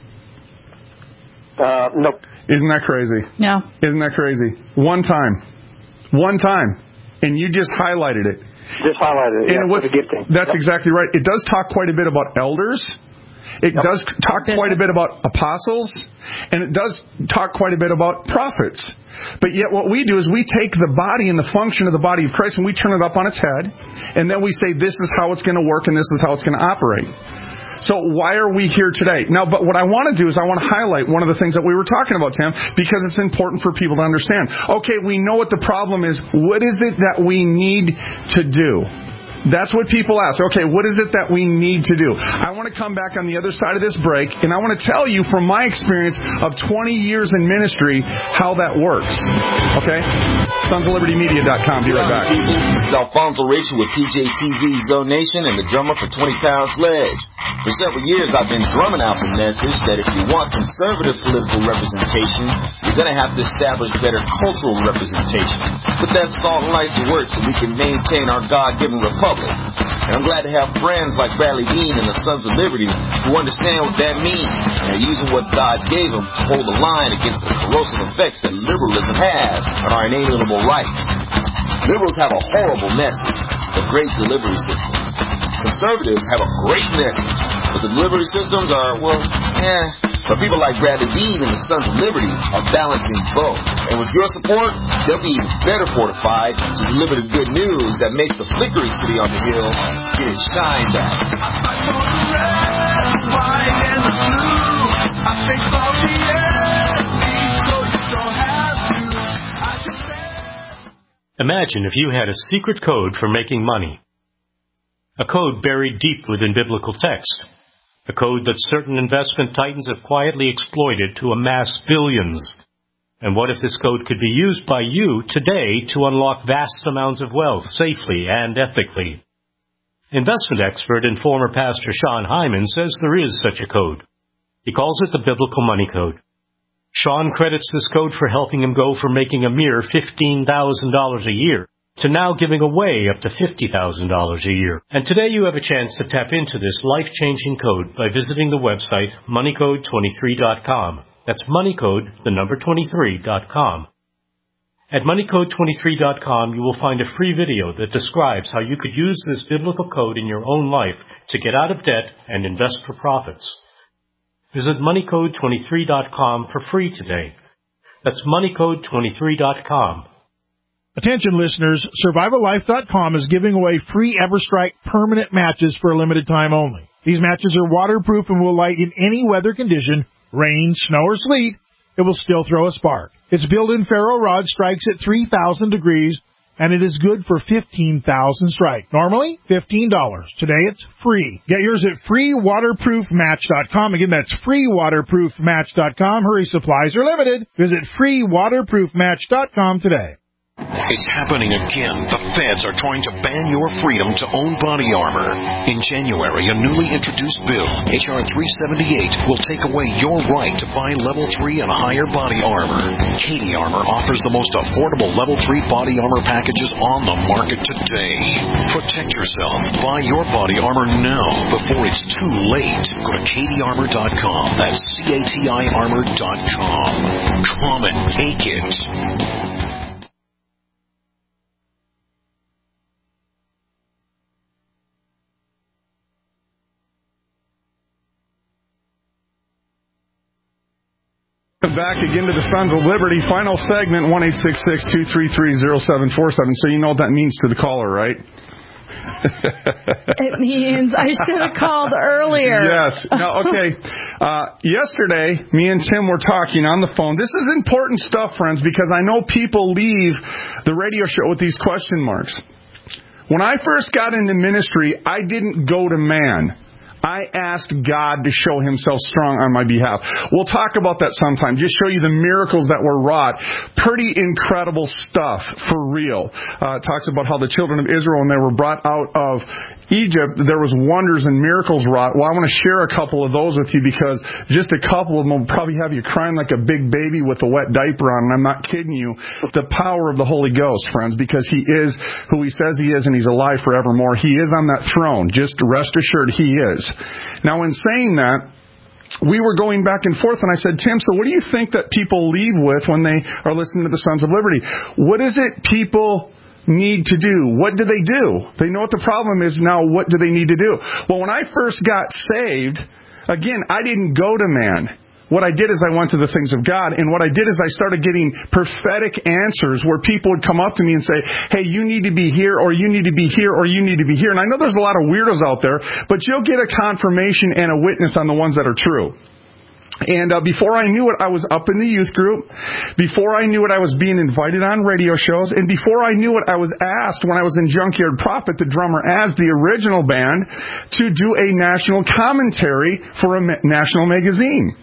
Nope. Isn't that crazy? No. Isn't that crazy? One time. And you just highlighted it. Just highlighted it. And that's exactly right. It does talk quite a bit about elders. It does talk quite a bit about apostles. And it does talk quite a bit about prophets. But yet what we do is we take the body and the function of the body of Christ and we turn it up on its head. And then we say this is how it's going to work and this is how it's going to operate. So why are we here today? Now, but what I want to do is I want to highlight one of the things that we were talking about, Tim, because it's important for people to understand. Okay, we know what the problem is. What is it that we need to do? That's what people ask. Okay, what is it that we need to do? I want to come back on the other side of this break, and I want to tell you from my experience of 20 years in ministry how that works. Okay? SonsOfLibertyMedia.com. Be right back. This is Alfonso Rachel with PJTV's Zone Nation and the drummer for 20 Pound Sledge. For several years, I've been drumming out the message that if you want conservative political representation, you're going to have to establish better cultural representation. Put that salt and light to work so we can maintain our God-given republic. And I'm glad to have friends like Bradley Dean and the Sons of Liberty who understand what that means and are using what God gave them to hold the line against the corrosive effects that liberalism has on our inalienable rights. Liberals have a horrible message, but great delivery systems. Conservatives have a great message, but the delivery systems are, But people like Bradley Dean and the Sons of Liberty are balancing both. And with your support, they'll be even better fortified to deliver the good news that makes the flickering city on the hill get its shine back. Imagine if you had a secret code for making money. A code buried deep within biblical text. A code that certain investment titans have quietly exploited to amass billions. And what if this code could be used by you today to unlock vast amounts of wealth safely and ethically? Investment expert and former pastor Sean Hyman says there is such a code. He calls it the Biblical Money Code. Sean credits this code for helping him go from making a mere $15,000 a year to now giving away up to $50,000 a year. And today you have a chance to tap into this life-changing code by visiting the website moneycode23.com. That's moneycode, the number 23.com. At moneycode23.com, you will find a free video that describes how you could use this biblical code in your own life to get out of debt and invest for profits. Visit moneycode23.com for free today. That's moneycode23.com. Attention listeners, SurvivalLife.com is giving away free EverStrike permanent matches for a limited time only. These matches are waterproof and will light in any weather condition, rain, snow, or sleet. It will still throw a spark. Its built-in ferro rod strikes at 3,000 degrees, and it is good for 15,000 strike. Normally, $15. Today, it's free. Get yours at freewaterproofmatch.com. Again, that's freewaterproofmatch.com. Hurry, supplies are limited. Visit freewaterproofmatch.com today. It's happening again. The feds are trying to ban your freedom to own body armor. In January, a newly introduced bill, H.R. 378, will take away your right to buy Level 3 and higher body armor. Katie Armor offers the most affordable Level 3 body armor packages on the market today. Protect yourself. Buy your body armor now before it's too late. Go to katiearmor.com. That's CATI armor.com. Come and take it. Back again to the Sons of Liberty. Final segment, 1-866-233-0747. So you know what that means to the caller, right? It means I should have called earlier. Yes. No, okay. Yesterday, me and Tim were talking on the phone. This is important stuff, friends, because I know people leave the radio show with these question marks. When I first got into ministry, I didn't go to man. I asked God to show himself strong on my behalf. We'll talk about that sometime. Just show you the miracles that were wrought. Pretty incredible stuff, for real. It talks about how the children of Israel, when they were brought out of Egypt, there was wonders and miracles wrought. Well, I want to share a couple of those with you because just a couple of them will probably have you crying like a big baby with a wet diaper on. And I'm not kidding you. The power of the Holy Ghost, friends, because he is who he says he is and he's alive forevermore. He is on that throne. Just rest assured he is. Now, in saying that, we were going back and forth, and I said, Tim, so what do you think that people leave with when they are listening to the Sons of Liberty? What is it people need to do? What do they do? They know what the problem is. Now, what do they need to do? Well, when I first got saved, again, I didn't go to man. What I did is I went to the things of God, and what I did is I started getting prophetic answers where people would come up to me and say, hey, you need to be here, or you need to be here, or you need to be here. And I know there's a lot of weirdos out there, but you'll get a confirmation and a witness on the ones that are true. And before I knew it, I was up in the youth group. Before I knew it, I was being invited on radio shows. And before I knew it, I was asked when I was in Junkyard Prophet, the drummer as the original band, to do a national commentary for a national magazine.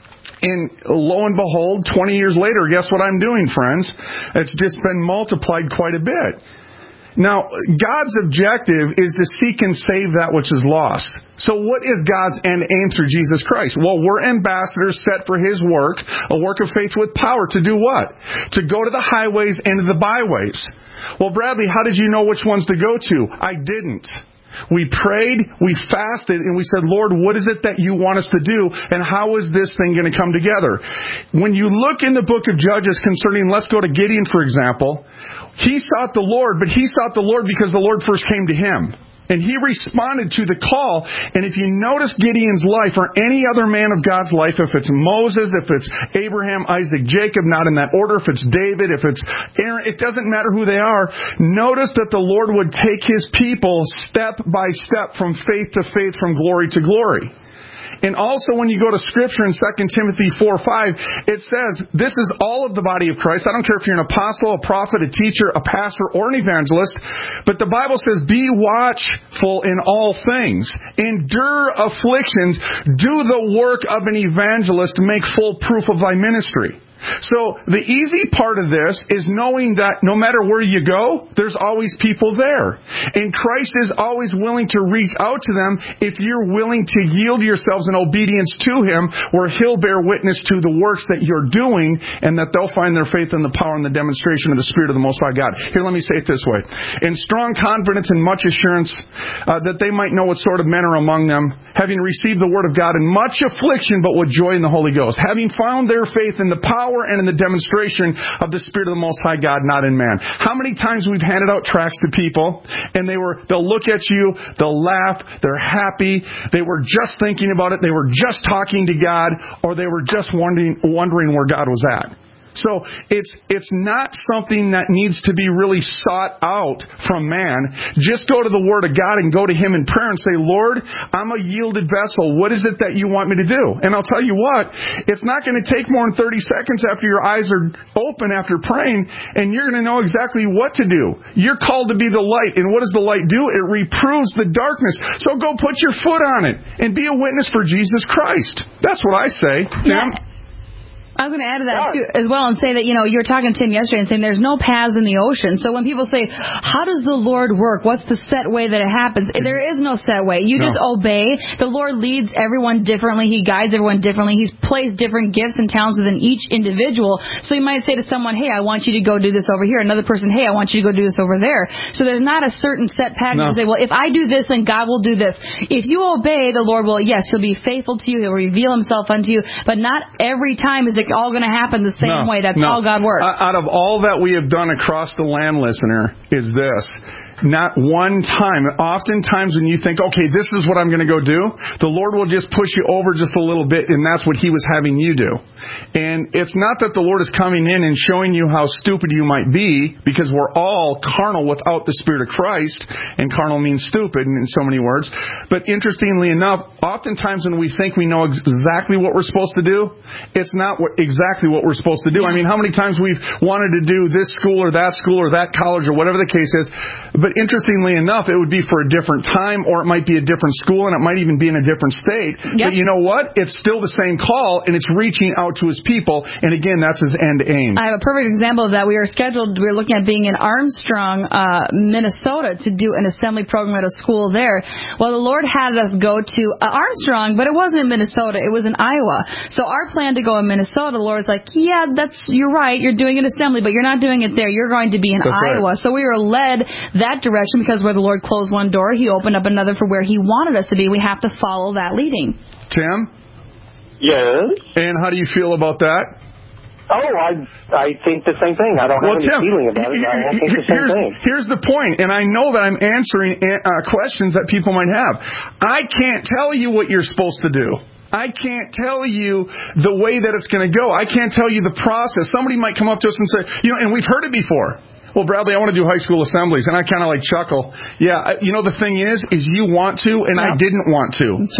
And lo and behold, 20 years later, guess what I'm doing, friends? It's just been multiplied quite a bit. Now, God's objective is to seek and save that which is lost. So what is God's end aim through Jesus Christ? Well, we're ambassadors set for His work, a work of faith with power to do what? To go to the highways and to the byways. Well, Bradley, how did you know which ones to go to? I didn't. We prayed, we fasted, and we said, Lord, what is it that you want us to do, and how is this thing going to come together? When you look in the book of Judges concerning, let's go to Gideon, for example, he sought the Lord, but he sought the Lord because the Lord first came to him. And he responded to the call. And if you notice Gideon's life or any other man of God's life, if it's Moses, if it's Abraham, Isaac, Jacob, not in that order, if it's David, if it's Aaron, it doesn't matter who they are. Notice that the Lord would take His people step by step from faith to faith, from glory to glory. And also when you go to Scripture in 2 Timothy 4:5, it says, this is all of the body of Christ. I don't care if you're an apostle, a prophet, a teacher, a pastor, or an evangelist, but the Bible says, be watchful in all things. Endure afflictions. Do the work of an evangelist. Make full proof of thy ministry. So the easy part of this is knowing that no matter where you go, there's always people there. And Christ is always willing to reach out to them if you're willing to yield yourselves in obedience to Him, where He'll bear witness to the works that you're doing, and that they'll find their faith in the power and the demonstration of the Spirit of the Most High God. Here, let me say it this way. In strong confidence and much assurance that they might know what sort of men are among them, having received the Word of God in much affliction, but with joy in the Holy Ghost, having found their faith in the power and in the demonstration of the Spirit of the Most High God, not in man. How many times we've handed out tracts to people, and they'll look at you, they'll laugh, they're happy, they were just thinking about it, they were just talking to God, or they were just wondering where God was at. So it's not something that needs to be really sought out from man. Just go to the Word of God and go to Him in prayer and say, Lord, I'm a yielded vessel. What is it that you want me to do? And I'll tell you what, it's not going to take more than 30 seconds after your eyes are open after praying, and you're going to know exactly what to do. You're called to be the light. And what does the light do? It reproves the darkness. So go put your foot on it and be a witness for Jesus Christ. That's what I say. Tim? Yeah. I was going to add to that too, as well, and say that, you were talking to Tim yesterday and saying there's no paths in the ocean. So when people say, how does the Lord work? What's the set way that it happens? There is no set way. You just obey. The Lord leads everyone differently. He guides everyone differently. He's placed different gifts and talents within each individual. So you might say to someone, hey, I want you to go do this over here. Another person, hey, I want you to go do this over there. So there's not a certain set pattern to say, well, if I do this, then God will do this. If you obey, the Lord will, yes, He'll be faithful to you. He'll reveal Himself unto you. But not every time is it all going to happen the same way. That's how God works. Out of all that we have done across the land, listener, is this. Not one time. Oftentimes when you think, okay, this is what I'm going to go do, the Lord will just push you over just a little bit, and that's what He was having you do. And it's not that the Lord is coming in and showing you how stupid you might be, because we're all carnal without the Spirit of Christ, and carnal means stupid in so many words. But interestingly enough, oftentimes when we think we know exactly what we're supposed to do, it's not exactly what we're supposed to do. I mean, how many times we've wanted to do this school or that college or whatever the case is, but interestingly enough, it would be for a different time, or it might be a different school, and it might even be in a different state. Yep. But you know what? It's still the same call, and it's reaching out to His people, and again, that's His end aim. I have a perfect example of that. We were looking at being in Armstrong, Minnesota, to do an assembly program at a school there. Well, the Lord had us go to Armstrong, but it wasn't in Minnesota. It was in Iowa. So our plan to go in Minnesota, the Lord's like, yeah, you're right. You're doing an assembly, but you're not doing it there. You're going to be in Iowa. Right. So we were led that direction, because where the Lord closed one door, He opened up another for where He wanted us to be. We have to follow that leading. Tim? Yes? And how do you feel about that? Oh, I think the same thing. I don't have any feeling about it. I think the same thing. Here's the point, and I know that I'm answering questions that people might have. I can't tell you what you're supposed to do. I can't tell you the way that it's going to go. I can't tell you the process. Somebody might come up to us and say, and we've heard it before. Well, Bradley, I want to do high school assemblies. And I kind of chuckle. Yeah, the thing is you want to, and I didn't want to. That's right.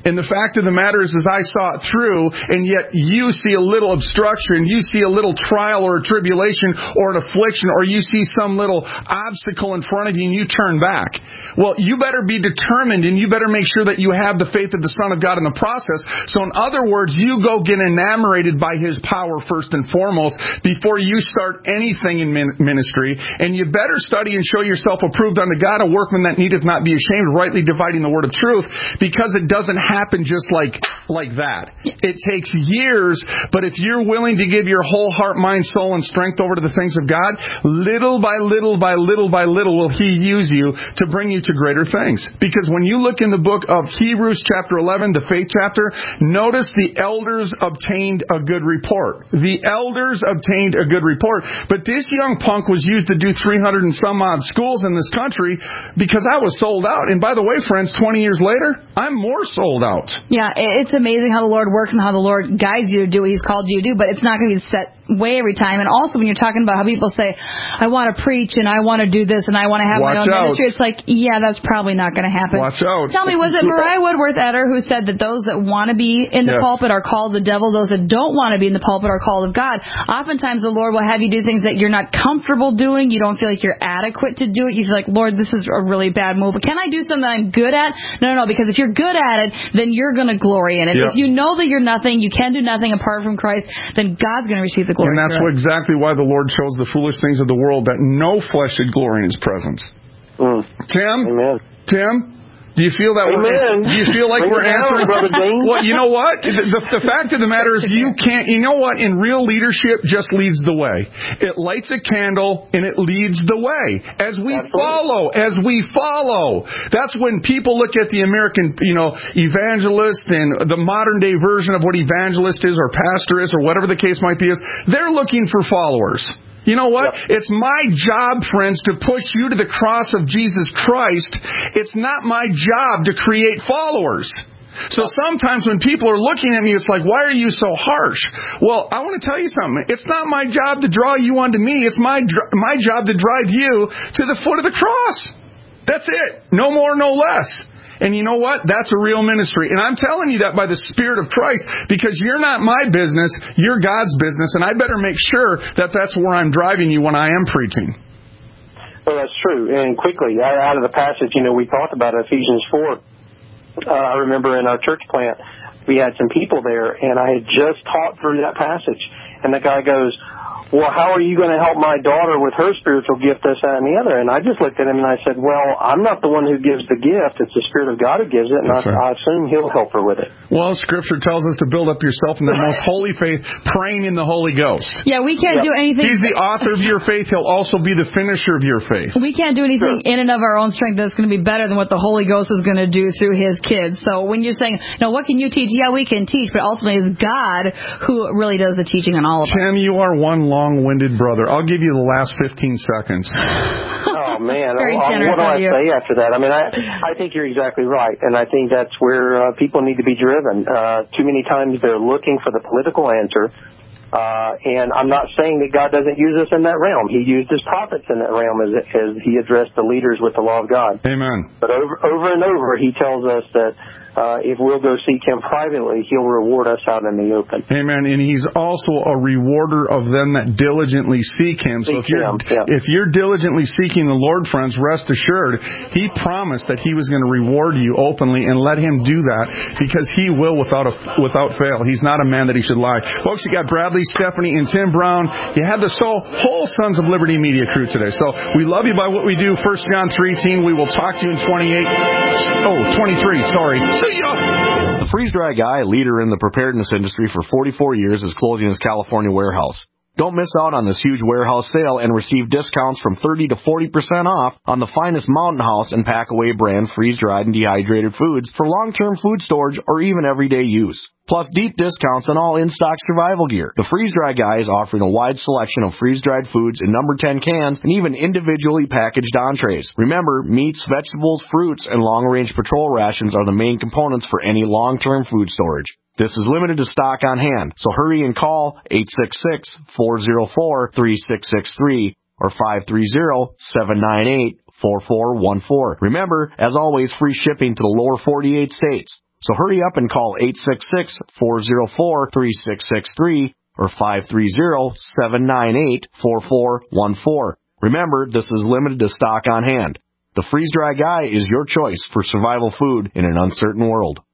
And the fact of the matter is I saw it through, and yet you see a little obstruction, you see a little trial or a tribulation or an affliction, or you see some little obstacle in front of you and you turn back. Well, you better be determined, and you better make sure that you have the faith of the Son of God in the process. So in other words, you go get enamored by His power first and foremost before you start anything in ministry. And you better study and show yourself approved unto God, a workman that needeth not be ashamed, rightly dividing the word of truth, because it doesn't happen just like that. It takes years, but if you're willing to give your whole heart, mind, soul, and strength over to the things of God, little by little by little by little will He use you to bring you to greater things. Because when you look in the book of Hebrews chapter 11, the faith chapter, notice the elders obtained a good report. The elders obtained a good report. But this young punk was used to do 300 and some odd schools in this country because I was sold out. And by the way, friends, 20 years later, I'm more sold out. Yeah, it's amazing how the Lord works and how the Lord guides you to do what He's called you to do, but it's not going to be set way every time. And also when you're talking about how people say, I want to preach and I want to do this and I want to have my own ministry, it's like, yeah, that's probably not going to happen. Watch out. Tell me, was it Mariah Woodworth-Etter who said that those that want to be in the pulpit are called the devil, those that don't want to be in the pulpit are called of God? Oftentimes the Lord will have you do things that you're not comfortable doing, you don't feel like you're adequate to do it, you feel like, Lord, this is a really bad move. Can I do something I'm good at? No, because if you're good at it, then you're going to glory in it. If you know that you're nothing, you can do nothing apart from Christ, then God's going to receive the glory. And that's exactly why the Lord chose the foolish things of the world, that no flesh should glory in His presence. Tim? Amen. Tim? Do you feel that? Do you feel like we're answering? Well, you know what? The fact of the matter is you can't. You know what? In real leadership, just leads the way. It lights a candle and it leads the way. As we follow. That's when people look at the American, evangelist and the modern day version of what evangelist is or pastor is or whatever the case might be is. They're looking for followers. You know what? It's my job, friends, to push you to the cross of Jesus Christ. It's not my job to create followers. So sometimes when people are looking at me, it's like, why are you so harsh? Well, I want to tell you something. It's not my job to draw you onto me. It's my job to drive you to the foot of the cross. That's it. No more, no less. And you know what? That's a real ministry. And I'm telling you that by the Spirit of Christ, because you're not my business, you're God's business, and I better make sure that that's where I'm driving you when I am preaching. Well, that's true. And quickly, out of the passage, we talked about Ephesians 4. I remember in our church plant, we had some people there, and I had just taught through that passage. And the guy goes, well, how are you going to help my daughter with her spiritual gift, this, that, and the other? And I just looked at him and I said, well, I'm not the one who gives the gift. It's the Spirit of God who gives it, and I assume He'll help her with it. Well, Scripture tells us to build up yourself in the most holy faith, praying in the Holy Ghost. Yeah, we can't do anything. He's the author of your faith. He'll also be the finisher of your faith. We can't do anything in and of our own strength that's going to be better than what the Holy Ghost is going to do through His kids. So when you're saying, what can you teach? Yeah, we can teach, but ultimately it's God who really does the teaching on all of us. Tim, you are one long-winded brother. I'll give you the last 15 seconds. Oh, man. Very generous what do I say after that? I mean, I think you're exactly right, and I think that's where people need to be driven. Too many times they're looking for the political answer, and I'm not saying that God doesn't use us in that realm. He used His prophets in that realm as He addressed the leaders with the law of God. Amen. But over and over, He tells us that if we'll go seek Him privately, He'll reward us out in the open. Amen. And He's also a rewarder of them that diligently seek Him. So if you're diligently seeking the Lord, friends, rest assured, He promised that He was going to reward you openly, and let Him do that, because He will without fail. He's not a man that He should lie. Folks, you got Bradley, Stephanie, and Tim Brown. You have the whole Sons of Liberty media crew today. So we love you by what we do. 1 John 3:18. We will talk to you in 23. Sorry. See ya. The freeze-dry guy, leader in the preparedness industry for 44 years, is closing his California warehouse. Don't miss out on this huge warehouse sale and receive discounts from 30 to 40% off on the finest Mountain House and Packaway brand freeze-dried and dehydrated foods for long-term food storage or even everyday use. Plus deep discounts on all in-stock survival gear. The Freeze-Dry Guy is offering a wide selection of freeze-dried foods in number 10 cans and even individually packaged entrees. Remember, meats, vegetables, fruits, and long-range patrol rations are the main components for any long-term food storage. This is limited to stock on hand, so hurry and call 866-404-3663 or 530-798-4414. Remember, as always, free shipping to the lower 48 states. So hurry up and call 866-404-3663 or 530-798-4414. Remember, this is limited to stock on hand. The Freeze Dry Guy is your choice for survival food in an uncertain world.